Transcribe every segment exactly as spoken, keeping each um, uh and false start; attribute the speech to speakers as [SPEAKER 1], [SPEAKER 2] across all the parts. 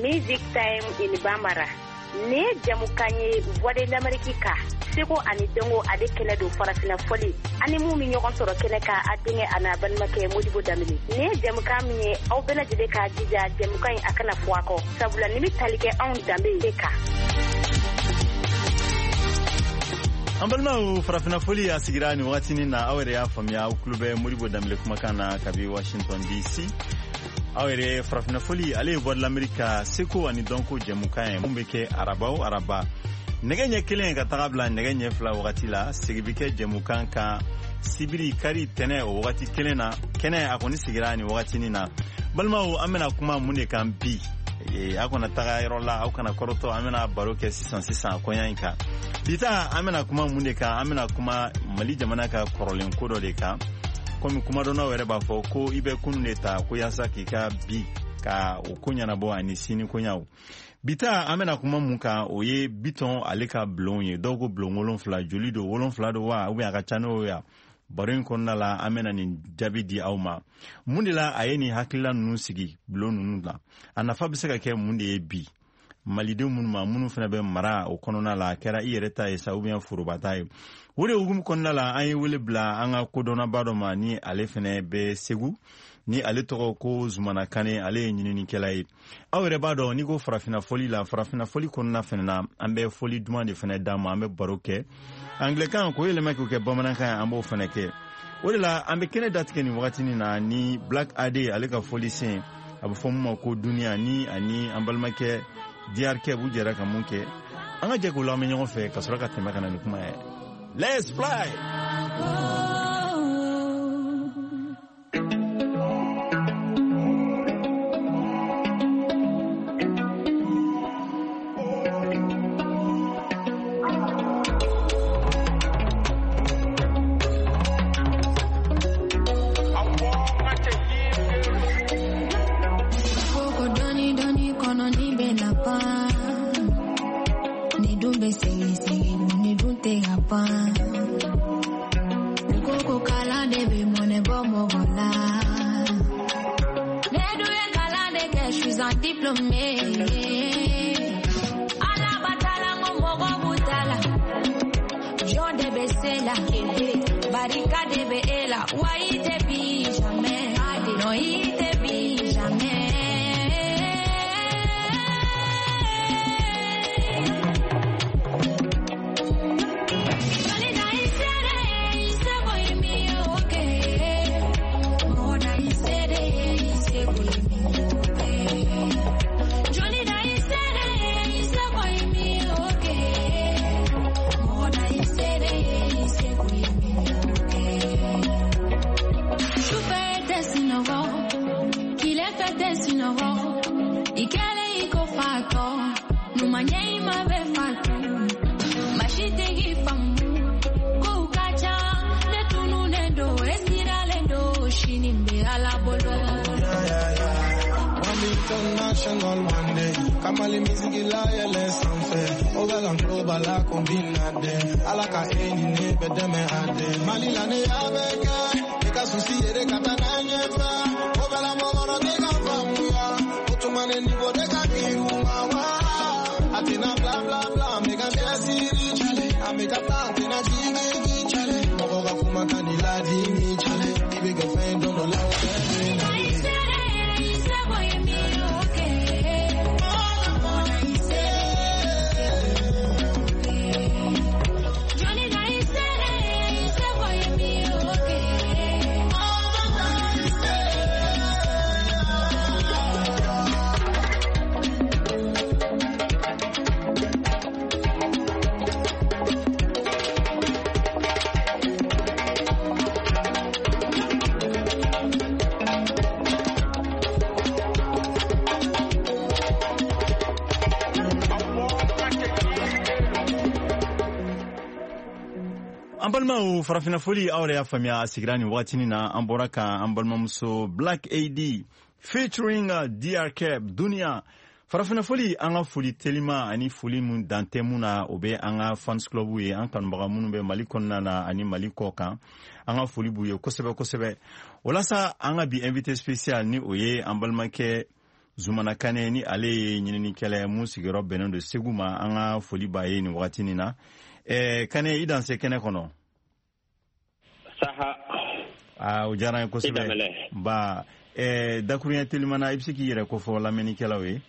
[SPEAKER 1] Music Time in Bambara. Ne jamukanye Voix de l'Amérique ka. Seko ani dongo ade kele do farafina foli. Ani mu mi ñokon soro kele ka adinge ana banmake Modibo Damini. Ne jamukam ye aw bela jide ka jija jamukan akana fuako. Sabula nimi talike on dambe ka.
[SPEAKER 2] Ambalma farafina foli asigira ni wakati ni na awere ya famia uklube Modibo Damile kumakana kabi Washington D C. Awere farafina foli ale Voix de l'Amérique seko ani donko jamukan mumbeke arabao araba. Negenye kelen ka tagabla negenye fla wakati la sigibike jamukan ka sibiri kari tene o wakati kelena kene akoni sigira ni wakati ni na balma o amena kuma munde kan bi e akona taga rola au kana koroto amena baroke six cent six akoyanka bita amena kuma munde ka amena kuma mali jamana ka korolen kodo de ka komi kuma dona were ba fo ko ibe kunneta ko yasa kika bi ka okunya na bo ani sini kunyawo bita amena kuma muka oye biton aleka blon ye dogo blon wolon fla joli do wolon fla do wa ubi aka chano ya barin konna la amena ni jabidi auma mundila ayeni hakila nunu sigi blon nunu la anafa biseka ke mundi e bi malide mun ma munu fana be mara o konona la kera iyereta e sa ubi furu bataye wore ugum konna la ayi wele bla anga kodona bado ma ni ale fene be segu ni ale togo ko zumana kane ale nyinini kelai awere bado ni go farafina foli la farafina foli konna fenna ambe foli demande fene dama ambe baroke anglican ko yele meko ke bamanan kan ambo fene ke wala ambe kene datke ni wakati ni na ni black ade ale ka foli sen abu fomu ko dunia ni ani ambalmake diarke bu jera ka munke anga je ko la me nyon fe kasura ka tema kana ni kuma let's fly.
[SPEAKER 3] International one day, Kamali music ilaya lesson fe. Over and global la combina de. Alaka eni ne bedeme ade. Mali la ne abeka, eka susi ere katana nyefa. Over la mogono de kafamuya, otumane ni bode kakiuma wa. Atina bla bla bla, mega biasiri chale, ameka plante na jingi chale. Mogoga kuma kanila dimi chale, ibe girlfriend don't allow her.
[SPEAKER 2] Ambalma u farafina foli awre ya famia asigrani watini na amboraka ambalma muso Black A D featuring uh, D R K Dunia. Farafina foli anga foli telima ani foli mun dante muna obe anga fans club we an kan baga munu be Mali konna na ani Mali koka anga foli buye kosebe kosebe. Wala sa anga bi invité spécial ni oye ambalma ke Zumana Kane ni ale ye ɲininikɛla mun sigiyɔrɔ bɛnnen don Segu ma an ka foli b'a ye nin wagati nin na. Eh, Kane i danse kɛnɛ kɔnɔ.
[SPEAKER 4] Saha.
[SPEAKER 2] Ah, o diyara n ye kosɛbɛ. Ba eh, dakuruɲɛ telimana i bɛ se k'i yɛrɛ kofɔ lamɛnnikɛlaw ye.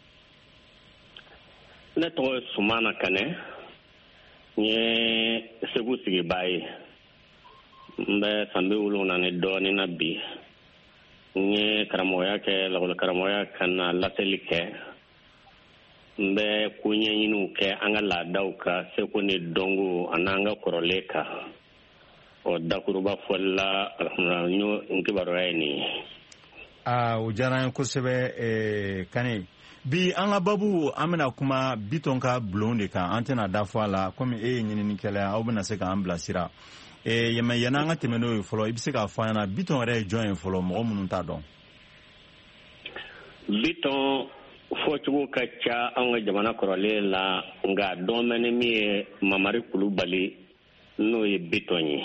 [SPEAKER 4] Ne tɔgɔ ye Sumana Kane. N ye Segu sigibaa ye. N bɛ san bi wolonwula ni dɔɔnin na bi. N ye karamɔgɔya kɛ lakɔli karamɔgɔya ka na laseli kɛ. N bɛ ko ɲɛɲiniw kɛ an ka laadaw ka seko ni dɔnko ani an ka kɔrɔlen kan. O dakuruba fɔli la n kibaruya ye nin ye.
[SPEAKER 2] Ah, o diyara n ye kosɛbɛ eh, Kane. Bi an ka babu an bɛna kuma Bitɔn ka bulon de kan an tɛna da fɔ a la komi e ye ɲininikɛla aw bɛna se k'an bilasira. Eh, yɛmɛ yanni an ka tɛmɛ n'o ye fɔlɔ i bɛ se k'a fɔ an ɲɛna Bitɔn yɛrɛ ye jɔn ye fɔlɔ mɔgɔ minnu t'a dɔn.
[SPEAKER 4] Bitɔn fɔcogo ka ca an ka jamana kɔrɔlen la nka dɔn bɛ ni min ye Mamari Kulubali n'o ye Bitɔn ye.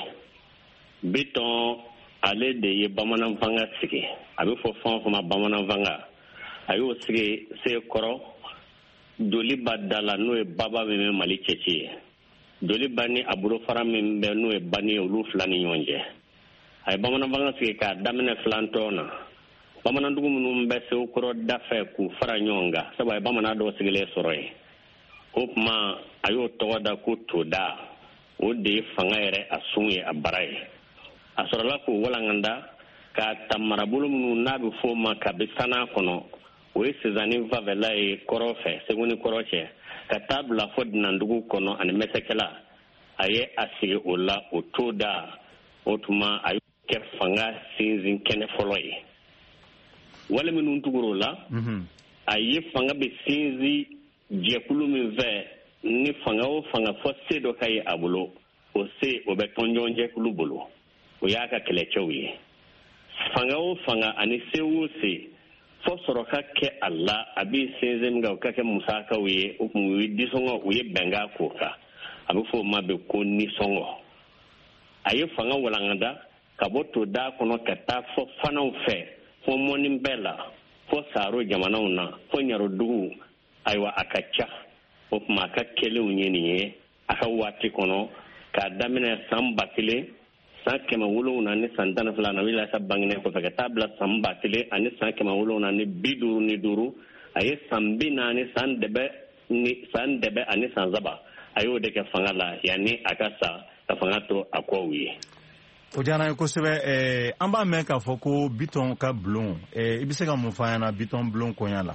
[SPEAKER 4] Bitɔn ale de ye bamanan fanga sigi a bɛ fɔ fɛn o fɛn ma bamanan fanga a y'o sigi Sekɔrɔ Joliba da la n'o ye baba min bɛ Mali cɛci ye. Joliba ni a bolofara min bɛ n'o ye Bani ye olu fila ni ɲɔgɔn cɛ. A ye bamanan fanga sigi k'a daminɛ filantɔn na. Bamanandugu minnu bɛ Sekɔrɔ da fɛ k'u fara ɲɔgɔn kan sabu a ye bamanan dɔw sigilen sɔrɔ yen. O tuma a y'o tɔgɔ da ko Toda. O de ye fanga yɛrɛ a sun ye a bara ye. A sɔrɔla k'o walanganda k'a ta marabolo minnu n'a bɛ f'o ma kabi Sana kɔnɔ. O ye Sezani Fafɛla ye kɔrɔ fɛ Segu ni kɔrɔ cɛ ka taa bila fɔ Dunandugu kɔnɔ ani Mɛsɛkɛla. A ye a sigi o la o Toda. O tuma a y'o kɛ fanga sinsin kɛnɛ fɔlɔ ye. Wale minnu tugura o la a ye fanga bɛ sinsin jɛkulu min fɛ ni fanga o fanga fɔ se dɔ ka ye a bolo o se o bɛ tɔnjɔn jɛkulu bolo o y'a ka kɛlɛcɛw ye. Fanga o fanga ani se o se fɔ sɔrɔ ka kɛ a la a bɛ sinsin min kan o ka kɛ musakaw ye o kun o ye disɔngɔ o ye bɛnkan k'o kan a bɛ fɔ o ma bɛ ko nisɔngɔ. A ye fanga walangada ka bɔ Toda kɔnɔ ka taa fɔ Fanaw fɛ fɔ mɔni bɛɛ la fɔ Saro jamanaw na fɔ Ɲarodugu ayiwa a ka ca o tuma a ka kɛlenw ye nin ye a ka waati kɔnɔ k'a daminɛ san ba kelen san kɛmɛ wolonwula ni san tan ni fila na wili sa bangenen kɔfɛ ka taa bila san ba kelen ani san kɛmɛ wolonwula ni bi duuru ni duuru a ye san bi naani san dɛbɛ ni san dɛbɛ ani san saba a y'o de kɛ fanga la yanni a ka sa ka fanga to a kɔw ye.
[SPEAKER 2] O diyara n ye kosɛbɛ eh, an b'a mɛn k'a fɔ ko Bitɔn ka bulon eh, i bɛ se ka mun fɔ an ɲɛna Bitɔn bulon kɔɲa la.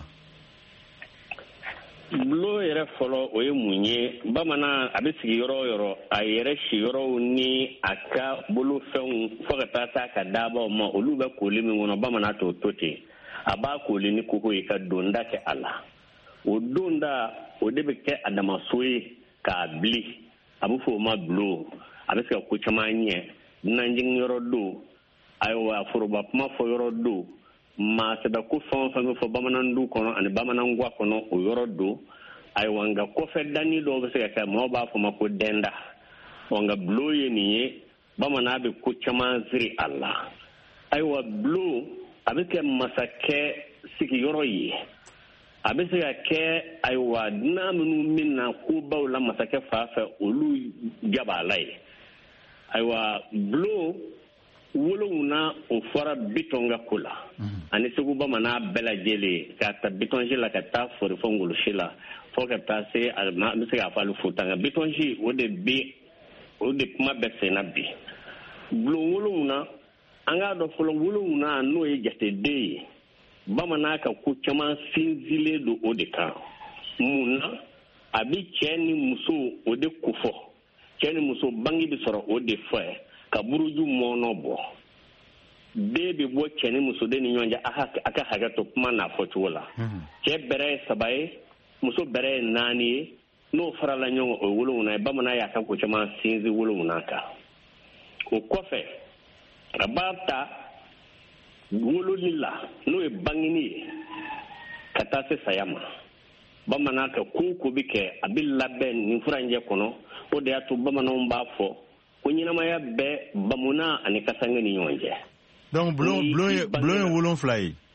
[SPEAKER 4] Bulon yɛrɛ fɔlɔ o ye mun ye bamanan a bɛ sigi yɔrɔ o yɔrɔ a yɛrɛ si yɔrɔw ni a ka bolofɛnw fɔ ka taa taa ka dabaw ma olu bɛ koli min kɔnɔ bamanan t'o to ten a b'a koli ni koko ye ka donda kɛ a la o donda o de bɛ kɛ a damaso ye k'a bili a bɛ fɔ o ma bulon a bɛ se ka ko caman ɲɛ nanjigin yɔrɔ do ayiwa foroba kuma fɔ yɔrɔ do maa sɛbɛ ko fɛn o fɛn bɛ fɔ bamanandu kɔnɔ ani bamanangwa kɔnɔ o yɔrɔ do ayiwa nka kɔfɛ danni dɔw bɛ se ka kɛ maaw b'a fɔ ma ko dɛnda ɔ nka bulon ye nin ye bamanan bɛ ko caman siri a la ayiwa bulon a bɛ kɛ masakɛ sigiyɔrɔ ye a bɛ se ka kɛ ayiwa dunan minnu min na kobaw la masakɛ fa fɛ olu jabala ye ayiwa bulon wolonwula o fɔra Bitɔn ka ko la ani Segu bamanan bɛɛ lajɛlen k'a ta Bitɔnsi la ka taa fori fɔ Ngolosi la fɔ ka taa se an bɛ se k'a fɔ ali Futa nka Bitɔnsi o de bɛ o de kuma bɛɛ senna bi bulon wolonwula an k'a dɔn fɔlɔ wolonwula n'o ye jateden ye bamanan ka ko caman sinsinlen don o de kan mun na a bɛ cɛ ni muso o de ko fɔ cɛ ni muso bange bɛ sɔrɔ o de fɔ ka buruju mɔnɔ bɔ bɛɛ bɛ bɔ cɛ ni muso de ni ɲɔgɔn cɛ a ka hakɛ to kuma n'a fɔcogo la cɛ bɛrɛ ye saba ye muso bɛrɛ ye naani ye n'o farala ɲɔgɔn o ye wolonwula ye bamanan y'a ka ko caman sinsin wolonwula kan o kɔfɛ a b'a ta wololi la n'o ye bangeni ye ka taa se saya ma bamanan ka ko o ko bɛ kɛ a bɛ labɛn nin furanjɛ kɔnɔ o de y'a to bamananw b'a fɔ ko ɲɛnamaya bɛ bamunan ani kasange ni ɲɔgɔn cɛ.
[SPEAKER 2] donc bulon bulon ye bulon ye wolonfila ye.